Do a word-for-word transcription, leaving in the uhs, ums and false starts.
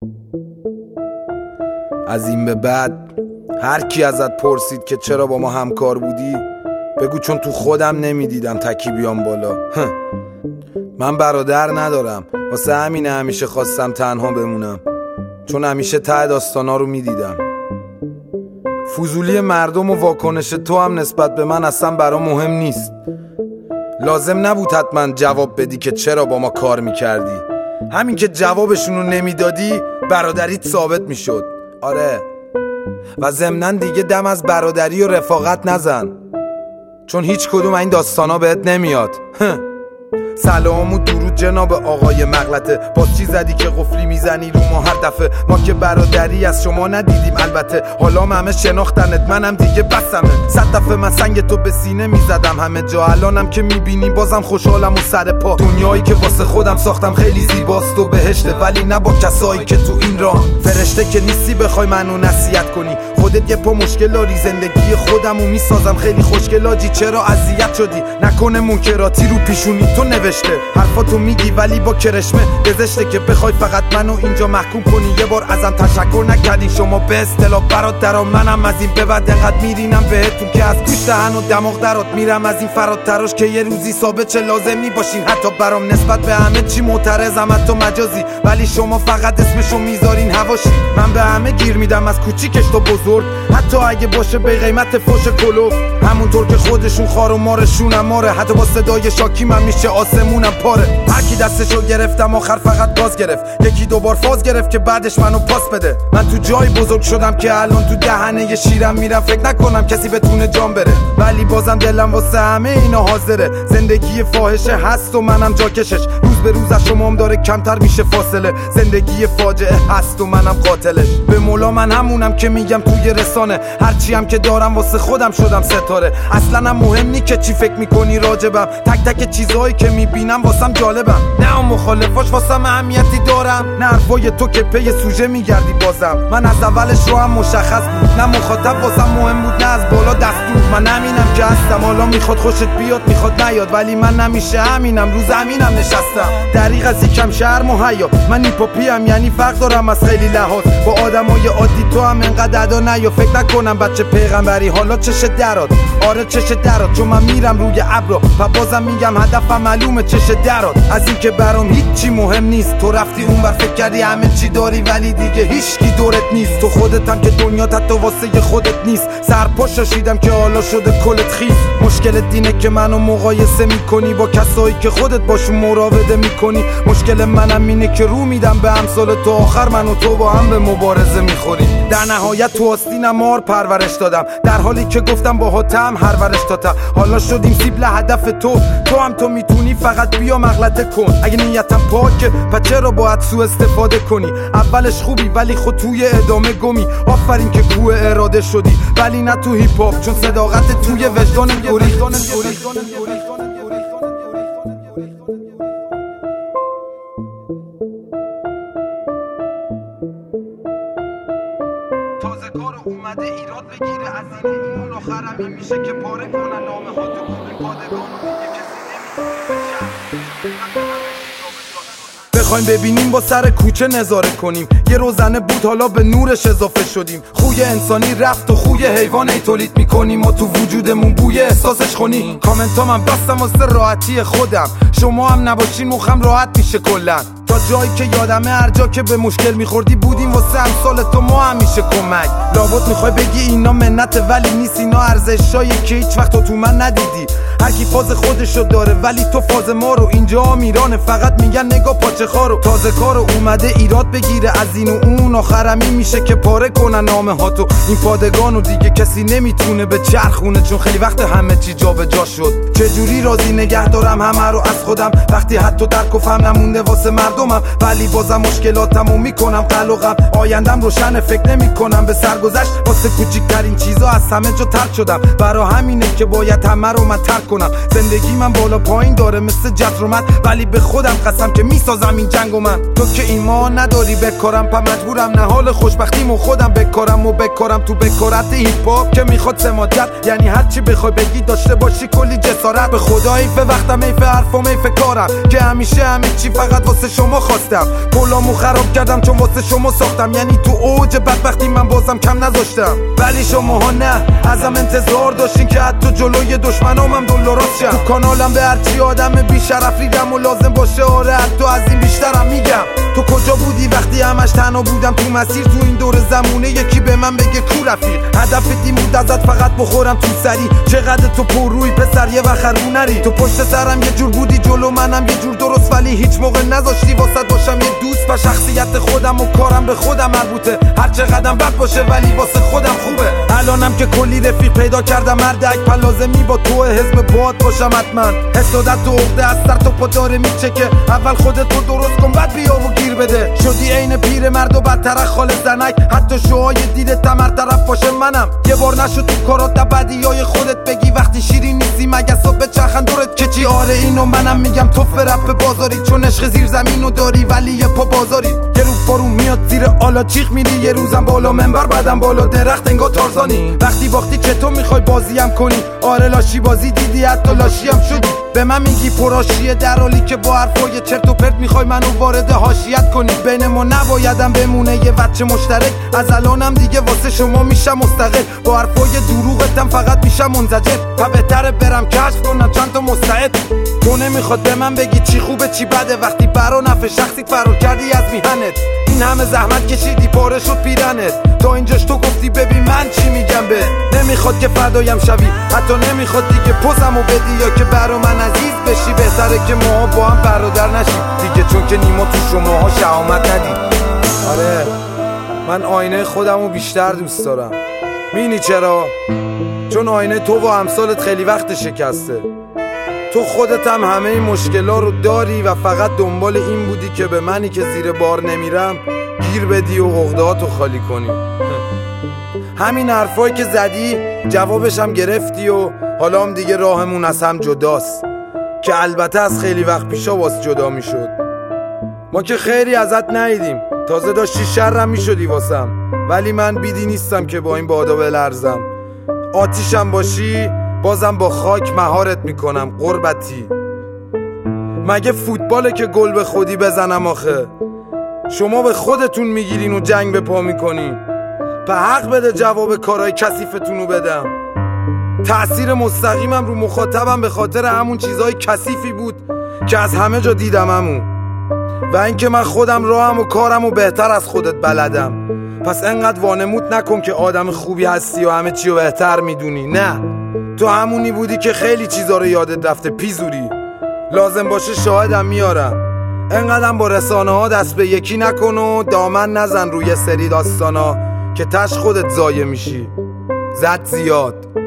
از این به بعد هر کی ازت پرسید که چرا با ما همکار بودی، بگو چون تو خودم نمیدیدم تکی بیام بالا. من برادر ندارم، واسه همینه همیشه خواستم تنها بمونم، چون همیشه ته داستانا رو میدیدم. فضولی مردم و واکنش تو هم نسبت به من اصلا برا مهم نیست. لازم نبود حتما جواب بدی که چرا با ما کار میکردی. همین که جوابشونو نمیدادی برادریت ثابت میشد. آره، و ضمناً دیگه دم از برادری و رفاقت نزن، چون هیچ کدوم این داستانا بهت نمیاد. سلام و درود جناب آقای مغلطه، باز چی زدی که قفلی میزنی رو ما هر دفعه؟ ما که برادری از شما ندیدیم البته، حالا همه شناختنت، منم دیگه بسمه. صد دفعه من سنگ تو به سینه میزدم همه جا، الانم که میبینی بازم خوشحالم و سر پا. دنیایی که واسه خودم ساختم خیلی زیباست و بهشته، ولی نه با کسایی که تو این راه. فرشته که نیستی بخوای منو نصیحت کنی، خودت یه پا مشکل داری، زندگی خودمو میسازم خیلی خوشگل. آجی چرا اذیت شدی؟ نکنه منکراتی رو پیشونی تو نوشته. حرفاتو میگی ولی با کرشمه، گذشته که بخوای فقط منو اینجا محکوم کنی. یه بار ازم تشکر نکردین شما به اصطلاح برادرام، منم از این به بعد انقدر میرینم بهتون که از گوش دهن و دماغ درات میرم از این فراتراش، که یه روزی ثابت چه لازمی باشین. حتی برام نسبت به همه چی معترضم، حتی مجازی، ولی شما فقط اسمشو میذارین هواشی. من به همه گیر میدم از کوچیکش تا بزرگ، حتی اگه باشه به قیمت فوش کلوف. همونطور که خودشون خار و مارشون ماره، حتی با صدای شاکی من میشه آسمونم پاره. هر کی دستشو گرفتم آخر فقط باز گرفت، یکی دوبار فاز گرفت که بعدش منو پاس بده. من تو جای بزرگ شدم که الان تو دهنه یه شیرم میرم، فکر نکنم کسی بتونه جام بره، ولی بازم دلم واسه همه اینا حاضره. زندگی فاحشه هست و منم جاکشش، روز به روز از شمام داره کمتر میشه فاصله. زندگی فاجعه هست و منم قاتلش. به مولا من همونم که میگم توی رسانه، هرچی هم که دارم واسه خودم شدم ستاره. اصلا هم مهم نی که چی فکر میکنی راجبم، تک تک چیزهایی که میبینم واسم جالبم. نه اون مخالفاش واسم اهمیتی دارم، نه حرفای تو که پی سوژه میگردی بازم. من از اولش رو هم مشخص بود، نه مخاطب واسم مهم بود نه از بالا دستور. من همینم که هستم، حالا میخواد خوشت بیاد میخواد نیاد، ولی من نمیشه همینم، رو زمینم نشستم. دریغ از یکم شرم و حیا، من هیپاپیم یعنی فرق دارم از خیلی لحاظ با آدمای عادی. تو هم انقدر ادا نیا، فکر نکنم بچه پیغمبری. حالا چش درات، آره چش درات، چون من میرم روی ابرا و بازم میگم هدفم معلومه چش درات. از این که برام هیچی مهم نیست، تو رفتی اون بر فکر کردی همه چی داری، ولی دیگه هیچکی دورت نیست. تو خودت هم که دنیا حتی واسه خودت نیست. سرپا شاشیدم که حالا شده کلت خیس. مشکلت اینه که منو مقایسه میکنی با کسایی که خودت باشون مراوده میکنی. مشکل منم اینه که رو میدم به امثال تو، آخر من و تو با هم به مبارزه میخوری. در نهایت تو آستینم مار پرورش دادم، در حالی که گفتم با هاتم هرورش دادم. حالا شدیم سیبل هدف تو، تو هم تو میتونی فقط بیا مغلطه کن. اگه نیتم پاکه پس چرا باید سوء استفاده کنی؟ اولش خوبی ولی خود توی ادامه گمی. آفرین که کوه اراده شدی، ولی نه تو هیپ هاپ، چون صداقت توی وجدان گوری. تازه کار اومده ایراد بگیره از این اون، آخرم این میشه که پاره کنن نامه ها تو این پادگان و دیگه کسی نمیتونه بخوایم ببینیم با سر کوچه نظاره کنیم. یه روزنه بود حالا به نورش اضافه شدیم. خوی انسانی رفت و خوی حیوانی تولید میکنیم، ما تو وجودمون بوی احساسش خونیم. کامنت ها من بستم واسه راحتی خودم، شما هم نباشین مخم راحت میشه کلن. تا جایی که یادمه هر جا که به مشکل میخوردی بودیم واسه امثال تو ما همیشه کمک. لابد میخوای بگی اینا منته ولی نیست، اینا ارزشایی که هیچ وقت تو, تو من ندیدی. هر کی فاز خودشو داره ولی تو فاز ما رو. اینجا میرانه فقط میگن نگاه پاچه خارو. تازه کارو اومده ایراد بگیره از این و اون، آخرم این میشه که پاره کنن نامه ها تو این پادگانو. دیگه کسی نمیتونه به چرخونه، چون خیلی وقت همه چی جا به جا شد. چجوری راضی نگه دارم همه رو از خودم وقتی حتی درک و فهم نمونده واسه مردمم، ولی بازم مشکلاتمو میکنم قلقم. آیندم روشن، فکر نمیکنم به سرگذشت. واسه کوچیکترین چیزا از همه جا ترک شدم، برا همینه که باید همه رو من ترک کنم. زندگی من بالا پایین داره مثل جزرومت، ولی به خودم قسم که میسازم این جنگو من. تو که ایمان نداری بکارم، پا مجبورم نه حال خوشبختیمو خودم بکارم و بکارم تو بکارت هیپ هاپ که میخواد سماجت. یعنی هرچی بخوای بگی داشته باشی کلی جسارت. به خدا حیف وقتم، حیف حرفم، حیف کارم که همیشه همه چی فقط واسه شما خواستم، کلامو خراب کردم چون واسه شما ساختم. یعنی تو اوج بدبختی من بازم کم نذاشتم، ولی شماها نه، ازم انتظار داشتین که حتی جلوی دشمنام هم دلاراست شم. تو کانالم به هرچی آدم بیشرف ریدم و لازم باشه آره حتی از این بیشترم میگم. تو کجا بودی وقتی همش تنها بودم تو مسیر؟ تو این دور زمونه یکی به من بگه کو رفیق؟ هدفت این بود ازت فقط بخورم تو سری، چقدر تو پر روی پسر یه وخر رو نری. تو پشت سرم یه جور بودی جلو منم یه جور درست، ولی هیچ موقع نذاشتی واسط باشم یه دوست. و شخصیت خودم و کارم به خودم مربوطه، هر چقدرم بد باشه ولی واسه خودم خوبه. الانم که کلی رفیق پیدا کردم، مردک پا لازمی با تو حزب باد باشم حتما. حسادت و عقده از سر تو پا داره میچکه، اول خودتو درست کن بعد بیا و گیر بده. شدی عین پیر مرد و بدتر خال زنک، حتی شوهای دیده تمر طرف باشه منم. یه بار نشد تو کارات بدیای خودت بگی، وقتی شیرین نیستی مگه صبح چرخن دورت که چی؟ آره اینو منم میگم، تو فرپ بازاری چون عشق زیر زمینو داری ولی یه پا بازاری. یه روز بارون میاد زیر آلا چیخ میری، یه روزم بالا منبر بعدم بالا درخت انگار تارزانی. وقتی باختی که تو میخوای بازیم کنی، آره لاشی بازی دیدی حتی لاشی هم شدی. به من میگی پراشیه در حالی که با حرفای چرت و پرت میخوای منو وارد حاشیت کنی. بین ما نبایدم بمونه یه بچه مشترک، از الانم دیگه واسه شما میشم مستقل. با حرفای دروغتم فقط میشم منزجر، و بهتره برم کشف کنم چند تا مستعد. تو نمیخواد به من بگی چی خوبه چی بده، وقتی برا نفع شخصی فرار کردی از میهنت. این همه زحمت کشیدی پاره شد پیرنت، تا اینجاش تو گفتی ببین من چی میگم به. نمیخواد که فدایم شوی، حتی نمیخواد دیگه پوزمو بدی یا که برا من عزیز بشی. بهتره که ما با هم برادر نشیم دیگه، چون که نیما تو شماها شهامت ندید. آره من آینه خودمو بیشتر دوست دارم، می‌بینی چرا؟ چون آینه تو و امثالت خیلی وقت شکسته. تو خودت هم همه این مشکلا رو داری و فقط دنبال این بودی که به منی که زیر بار نمیرم گیر بدی و عقدهاتو خالی کنی. همین حرفایی که زدی جوابش هم گرفتی و حالا هم دیگه راهمون از هم جداست، که البته از خیلی وقت پیشا واسه جدا میشد. ما که خیری ازت ندیدیم، تازه داشتی شرم میشدی واسم، ولی من بیدی نیستم که با این بادا بلرزم. آتیشم باشی بازم با خاک مهارت میکنم قربتی. مگه فوتباله که گل به خودی بزنم آخه؟ شما به خودتون میگیرین و جنگ به پا میکنین. به حق بده جواب کارهای کثیفتونو بدم. تأثیر مستقیمم رو مخاطبم به خاطر همون چیزهای کثیفی بود که از همه جا دیدم همون، و اینکه من خودم راهم و کارم و بهتر از خودت بلدم. پس انقدر وانمود نکن که آدم خوبی هستی و همه چی رو بهتر میدونی. نه، تو همونی بودی که خیلی چیزا رو یادت رفته پیزوری. لازم باشه شاهدم میارم. انقدرم با رسانه ها دست به یکی نکن و دامن نزن روی سری داستانا که تش خودت ضایع میشی. زد زیاد.